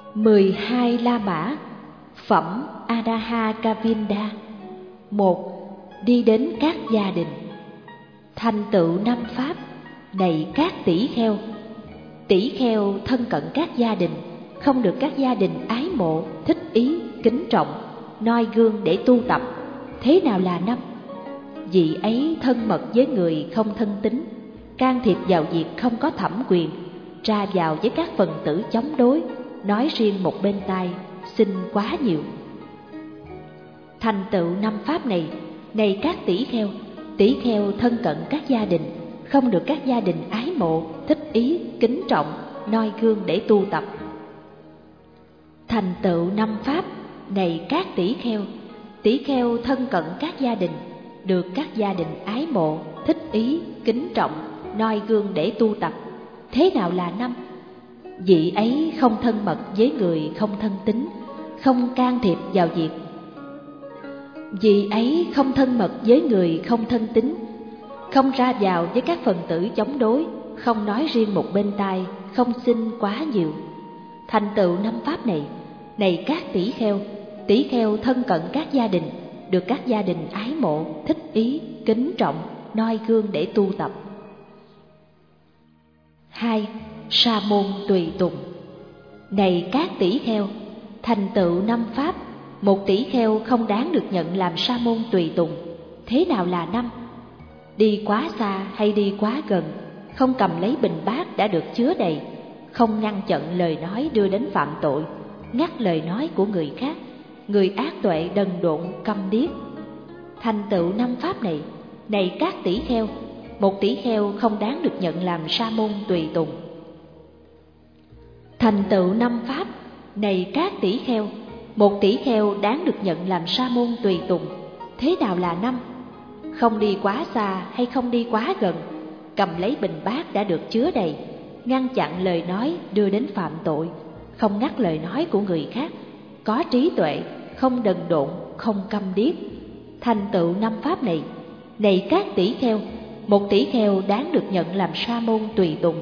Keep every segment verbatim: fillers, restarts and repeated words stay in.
mười hai La Mã, phẩm Anaha-kavinda. Một. Đi đến các gia đình. Thành tựu năm pháp, này các tỷ kheo. Tỷ kheo thân cận các gia đình, không được các gia đình ái mộ, thích ý, kính trọng, noi gương để tu tập. Thế nào là năm? Vị ấy thân mật với người không thân tín, can thiệp vào việc không có thẩm quyền, ra vào với các phần tử chống đối, nói riêng một bên tai, xin quá nhiều. Thành tựu năm pháp này, này các tỷ kheo. Tỷ kheo thân cận các gia đình, không được các gia đình ái mộ, thích ý, kính trọng, noi gương để tu tập. Thành tựu năm pháp, này các tỷ kheo. Tỷ kheo thân cận các gia đình, được các gia đình ái mộ, thích ý, kính trọng, noi gương để tu tập. Thế nào là năm? Vị ấy không thân mật với người không thân tín, không can thiệp vào việc. Vị ấy không thân mật với người không thân tín, không ra vào với các phần tử chống đối, không nói riêng một bên tai, không xin quá nhiều. Thành tựu năm pháp này, này các tỷ kheo. Tỷ kheo thân cận các gia đình, được các gia đình ái mộ, thích ý, kính trọng, noi gương để tu tập. Hai. Sa môn tùy tùng. Này các tỷ kheo. Thành tựu năm pháp, một tỷ kheo không đáng được nhận làm sa môn tùy tùng. Thế nào là năm? Đi quá xa hay đi quá gần, không cầm lấy bình bát đã được chứa đầy, không ngăn chặn lời nói đưa đến phạm tội, ngắt lời nói của người khác, người ác tuệ đần độn câm điếc. Thành tựu năm pháp này, này các tỷ kheo. Một tỷ kheo không đáng được nhận làm sa môn tùy tùng. Thành tựu năm pháp, này các tỷ kheo. Một tỷ kheo đáng được nhận làm sa môn tùy tùng. Thế nào là năm? Không đi quá xa hay không đi quá gần, cầm lấy bình bát đã được chứa đầy, ngăn chặn lời nói đưa đến phạm tội, không ngắt lời nói của người khác, có trí tuệ, không đần độn, không câm điếc. Thành tựu năm pháp này, này các tỷ kheo. Một tỷ kheo đáng được nhận làm sa môn tùy tùng.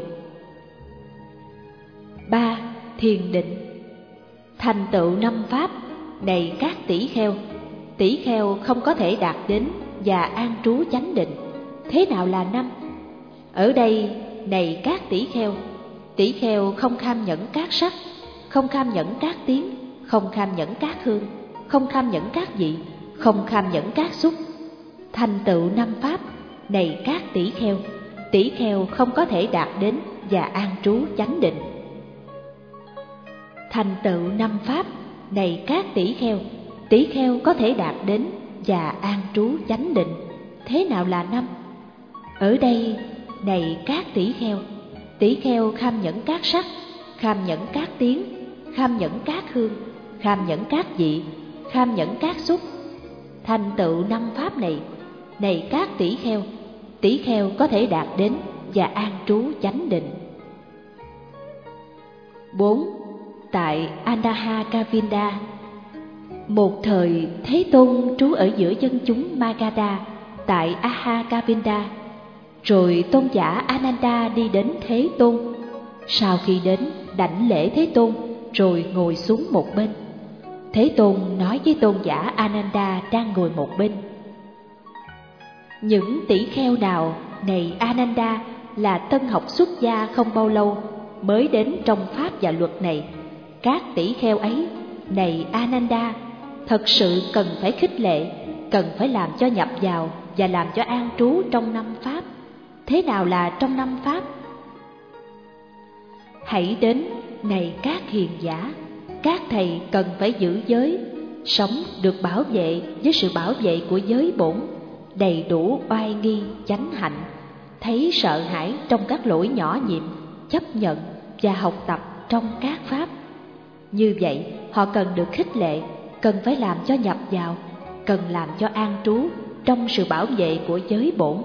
Ba. Thiền định. Thành tựu năm pháp, này các tỷ kheo. Tỷ kheo không có thể đạt đến và an trú chánh định. Thế nào là năm? Ở đây, này các tỷ kheo. Tỷ kheo không kham nhẫn các sắc, không kham nhẫn các tiếng, không kham nhẫn các hương, không kham nhẫn các vị, không kham nhẫn các xúc. Thành tựu năm pháp, này các tỷ kheo. Tỷ kheo không có thể đạt đến và an trú chánh định. Thành tựu năm pháp, này các tỷ kheo. Tỷ kheo có thể đạt đến và an trú chánh định. Thế nào là năm? Ở đây, này các tỷ kheo. Tỷ kheo kham nhẫn các sắc, kham nhẫn các tiếng, kham nhẫn các hương, kham nhẫn các vị, kham nhẫn các xúc. Thành tựu năm pháp này, này các tỷ kheo. Tỷ kheo có thể đạt đến và an trú chánh định. Bốn. Tại Anaha-kavinda. Một thời, Thế Tôn trú ở giữa dân chúng Magadha tại Aha-kavinda. Rồi tôn giả Ananda đi đến Thế Tôn. Sau khi đến, đảnh lễ Thế Tôn, rồi ngồi xuống một bên. Thế Tôn nói với tôn giả Ananda đang ngồi một bên: những tỷ kheo nào, này Ananda, là tân học xuất gia không bao lâu, mới đến trong pháp và luật này, các tỷ kheo ấy, này Ananda, thật sự cần phải khích lệ, cần phải làm cho nhập vào và làm cho an trú trong năm pháp. Thế nào là trong năm pháp? Hãy đến, này các hiền giả. Các thầy cần phải giữ giới, sống được bảo vệ với sự bảo vệ của giới bổn, đầy đủ oai nghi, chánh hạnh, thấy sợ hãi trong các lỗi nhỏ nhiệm, chấp nhận và học tập trong các pháp. Như vậy, họ cần được khích lệ, cần phải làm cho nhập vào, cần làm cho an trú trong sự bảo vệ của giới bổn.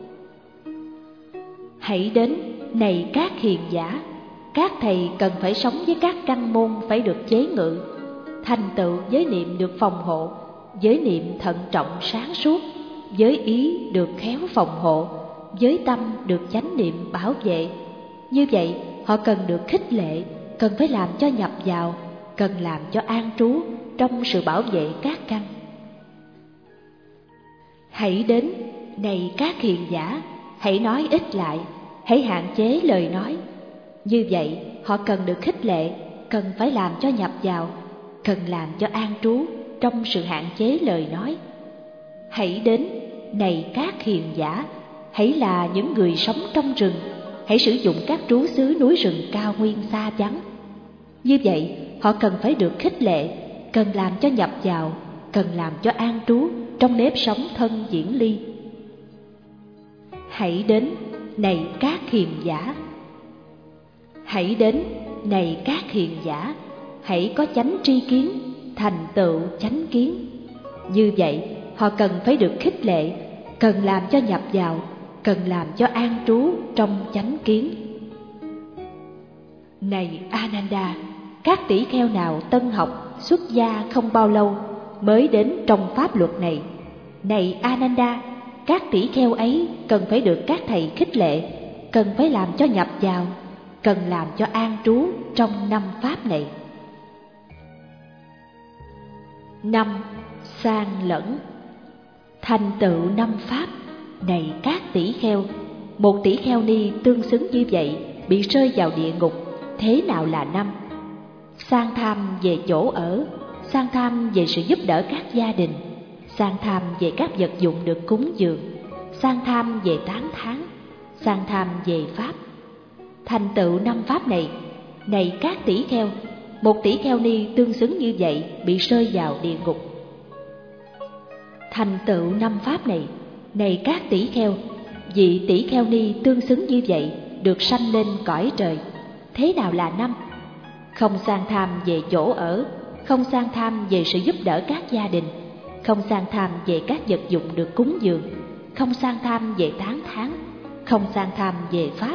Hãy đến, này các hiền giả. Các thầy cần phải sống với các căn môn phải được chế ngự, thành tựu giới niệm được phòng hộ, giới niệm thận trọng sáng suốt, giới ý được khéo phòng hộ, giới tâm được chánh niệm bảo vệ. Như vậy, họ cần được khích lệ, cần phải làm cho nhập vào cần làm cho an trú trong sự bảo vệ các căn. Hãy đến, này các hiền giả, hãy nói ít lại, hãy hạn chế lời nói. Như vậy, họ cần được khích lệ, cần phải làm cho nhập vào, cần làm cho an trú trong sự hạn chế lời nói. Hãy đến, này các hiền giả, hãy là những người sống trong rừng, hãy sử dụng các trú xứ núi rừng cao nguyên xa vắng. Như vậy, họ cần phải được khích lệ, cần làm cho nhập vào, cần làm cho an trú trong nếp sống thân diễn ly. Hãy đến, này các hiền giả. Hãy đến, này các hiền giả, hãy có chánh tri kiến, thành tựu chánh kiến. Như vậy, họ cần phải được khích lệ, cần làm cho nhập vào, cần làm cho an trú trong chánh kiến. Này Ananda, các tỷ kheo nào tân học, xuất gia không bao lâu mới đến trong pháp luật này. Này Ananda, các tỷ kheo ấy cần phải được các thầy khích lệ, cần phải làm cho nhập vào, cần làm cho an trú trong năm pháp này. Năm, sang lẫn. Thành tựu năm pháp, này các tỷ kheo, một tỷ kheo ni tương xứng như vậy bị rơi vào địa ngục, thế nào là năm? Sang tham về chỗ ở, sang tham về sự giúp đỡ các gia đình, sang tham về các vật dụng được cúng dường, sang tham về tán thán, sang tham về pháp. Thành tựu năm pháp này, này các tỷ kheo, một tỷ kheo ni tương xứng như vậy bị rơi vào địa ngục. Thành tựu năm pháp này, này các tỷ kheo, vị tỷ kheo ni tương xứng như vậy được sanh lên cõi trời, thế nào là năm? Không sang tham về chỗ ở, không sang tham về sự giúp đỡ các gia đình, không sang tham về các vật dụng được cúng dường, không sang tham về tán thán, không sang tham về pháp.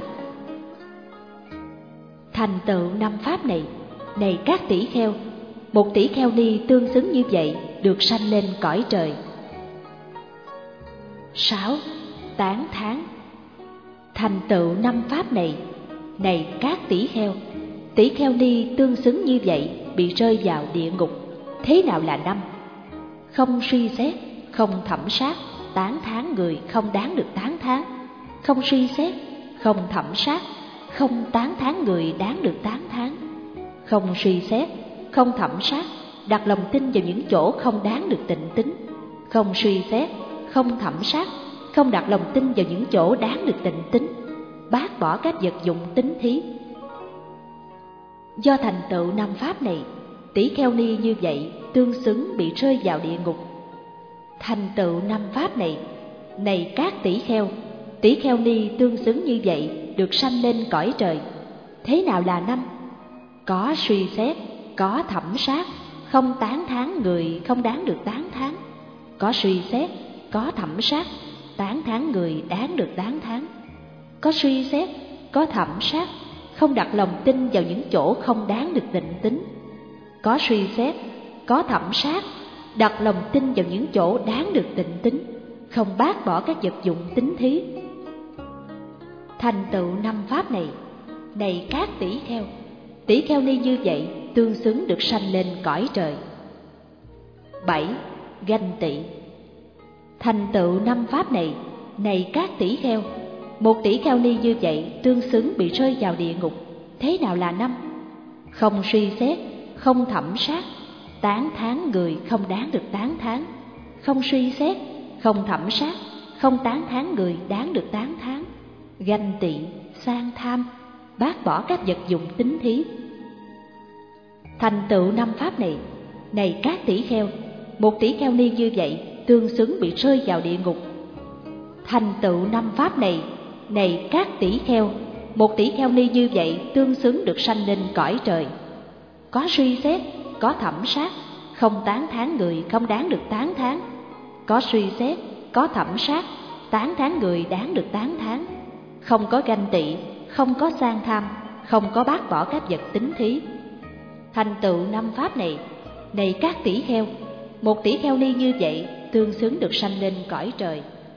Thành tựu năm pháp này, này các tỷ kheo, một tỷ kheo ni tương xứng như vậy được sanh lên cõi trời. Sáu, tán thán. Thành tựu năm pháp này, này các tỷ kheo, tỷ kheo ni tương xứng như vậy bị rơi vào địa ngục, thế nào là năm? Không suy xét, không thẩm sát, tán thán người không đáng được tán thán, không suy xét, không thẩm sát, không tán thán người đáng được tán thán, không suy xét, không thẩm sát, đặt lòng tin vào những chỗ không đáng được tịnh tín, không suy xét, không thẩm sát, không đặt lòng tin vào những chỗ đáng được tịnh tín, bác bỏ các vật dụng tín thí. Do thành tựu năm pháp này, tỷ kheo ni như vậy tương xứng bị rơi vào địa ngục. Thành tựu năm pháp này, này các tỷ kheo, tỷ kheo ni tương xứng như vậy được sanh lên cõi trời, thế nào là năm? Có suy xét, có thẩm sát, không tán thán người không đáng được tán thán, có suy xét, có thẩm sát, tán thán người đáng được tán thán, có suy xét, có thẩm sát, không đặt lòng tin vào những chỗ không đáng được tịnh tín, có suy xét, có thẩm sát, đặt lòng tin vào những chỗ đáng được tịnh tín, không bác bỏ các vật dụng tín thí. Thành tựu năm pháp này, này các tỷ kheo, tỷ kheo ni như vậy tương xứng được sanh lên cõi trời. Bảy, ganh tị. Thành tựu năm pháp này, này các tỷ kheo, một tỷ kheo ni như vậy tương xứng bị rơi vào địa ngục, thế nào là năm? Không suy xét, không thẩm sát, tán thán người không đáng được tán thán, không suy xét, không thẩm sát, không tán thán người đáng được tán thán, ganh tị, sang tham, bác bỏ các vật dụng tín thí. Thành tựu năm pháp này, này các tỷ kheo, một tỷ kheo ni như vậy tương xứng bị rơi vào địa ngục. Thành tựu năm pháp này, này các tỷ kheo, một tỷ kheo ni như vậy tương xứng được sanh lên cõi trời. Có suy xét, có thẩm sát, không tán thán người không đáng được tán thán, có suy xét, có thẩm sát, tán thán người đáng được tán thán, không có ganh tị, không có sang tham, không có bác bỏ các vật tín thí. Thành tựu năm pháp này, này các tỷ kheo, một tỷ kheo ni như vậy tương xứng được sanh lên cõi trời.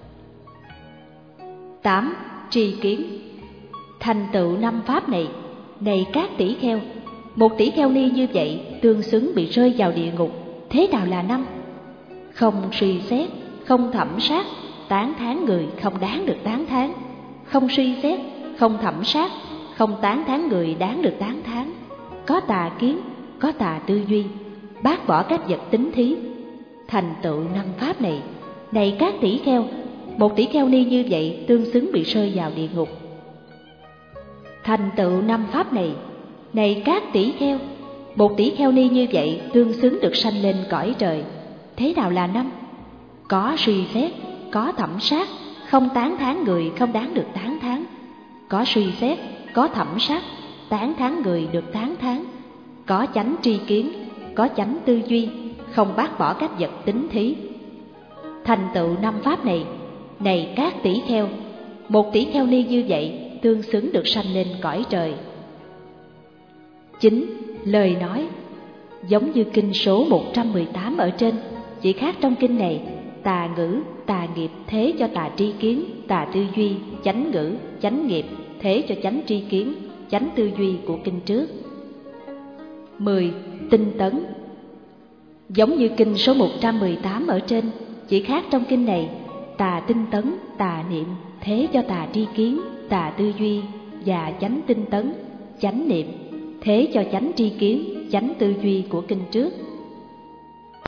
Tám, tri kiến. Thành tựu năm pháp này, này các tỷ kheo, một tỷ kheo ni như vậy tương xứng bị rơi vào địa ngục. Thế nào là năm? Không suy xét, không thẩm sát, tán thán người không đáng được tán thán. Không suy xét, không thẩm sát, không tán thán người đáng được tán thán. Có tà kiến, có tà tư duy, bác bỏ các vật tính thí. Thành tựu năm pháp này, này các tỷ kheo, một tỷ kheo ni như vậy tương xứng bị rơi vào địa ngục. Thành tựu năm pháp này, này các tỷ kheo, một tỷ kheo ni như vậy tương xứng được sanh lên cõi trời. Thế nào là năm? Có suy xét, có thẩm sát, không tán thán người không đáng được tán thán. Có suy xét, có thẩm sát, tán thán người được tán thán. Có chánh tri kiến, có chánh tư duy, không bác bỏ các vật tính thí. Thành tựu năm pháp này, này các tỷ kheo, một tỷ kheo ni như vậy tương xứng được sanh lên cõi trời. Chính lời nói giống như kinh số một trăm mười tám ở trên, chỉ khác trong kinh này tà ngữ, tà nghiệp thế cho tà tri kiến, tà tư duy, chánh ngữ, chánh nghiệp thế cho chánh tri kiến, chánh tư duy của kinh trước. Mười. Tinh tấn giống như kinh số một trăm mười tám ở trên, chỉ khác trong kinh này tà tinh tấn, tà niệm thế cho tà tri kiến, tà tư duy và chánh tinh tấn, chánh niệm thế cho chánh tri kiến, chánh tư duy của kinh trước.